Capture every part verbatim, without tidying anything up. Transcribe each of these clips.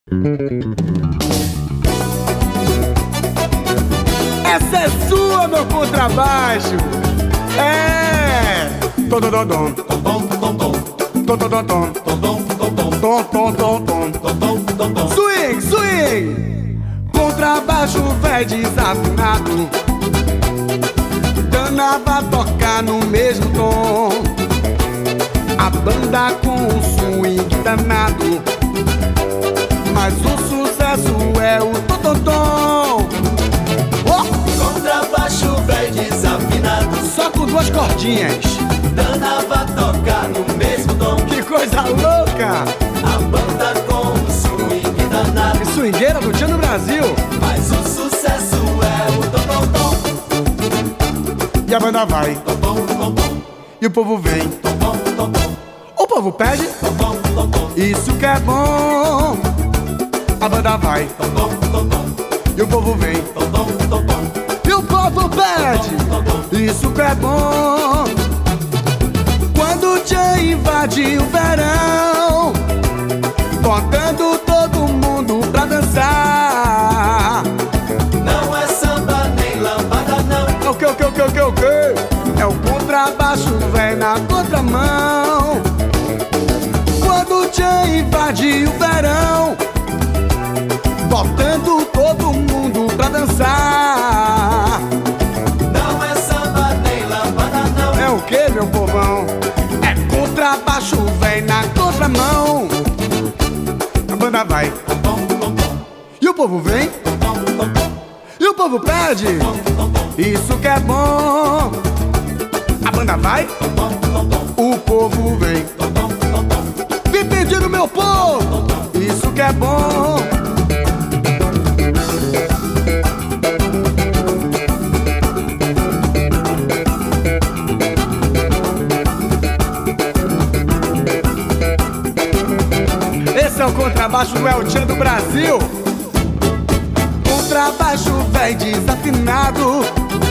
Essa é sua, meu contrabaixo. É tom tom tom tom tom tom tom tom tom tom. Swing, swing. Contrabaixo véi desafinado, danava tocar no mesmo tom. A banda com um swing danado, mas o sucesso é o tom-tom-tom. Oh! Contrabaixo véi desafinado, só com duas cordinhas, danava tocar no mesmo tom. Que coisa louca! A banda com um swing danado, que swingueira do Tchan no Brasil. mas o sucesso é o tom-tom-tom. E a banda vai, Tom-tom-tom-tom, e o povo vem. tom-tom-tom-tom, O povo pede, tom-tom-tom-tom, isso que é bom. A banda vai, tom-tom-tom-tom, e o povo vem. tom-tom-tom-tom, E o povo pede, isso que é bom. Quando o Tchan invade o verão, botando todo mundo pra dançar. não é samba nem lambada não. É o que, o que, o que, o que, o que? É o contrabaixo véi na contramão. Quando o Tchan invade o verão, botando todo mundo pra dançar. Não é samba nem lambada não. É o que, meu povão? É contrabaixo véi na contramão. A banda vai, e o povo vem, e o povo pede, isso que é bom. A banda vai, o povo vem. Vem pedindo, meu povo, isso que é bom. Esse é o contrabaixo do El Tchan do Brasil. Contrabaixo véi desafinado,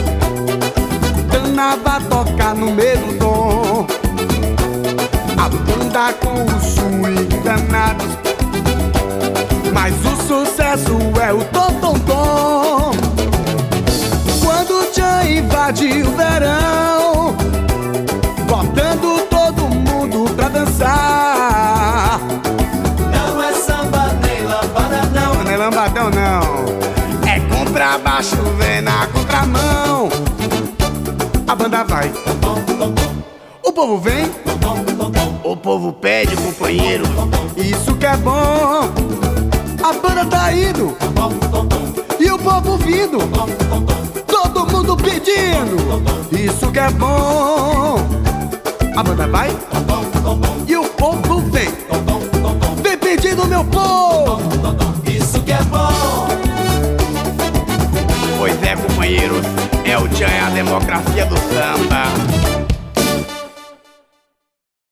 danava tocar no mesmo tom. A banda com o swing danado, mas o sucesso é o tom-tom-tom. Quando o Tchan invade o verão, botando todo mundo pra dançar. Não é samba nem lambada não. Não é lambadão não, é contrabaixo vem na contramão. A banda vai, o povo vem, o povo pede, companheiro, isso que é bom. A banda tá indo, e o povo vindo, todo mundo pedindo, isso que é bom. A banda vai, e o povo vem. Vem pedindo, meu povo, Isso que é bom. pois é, companheiro, é o Tchan, é a democracia do samba.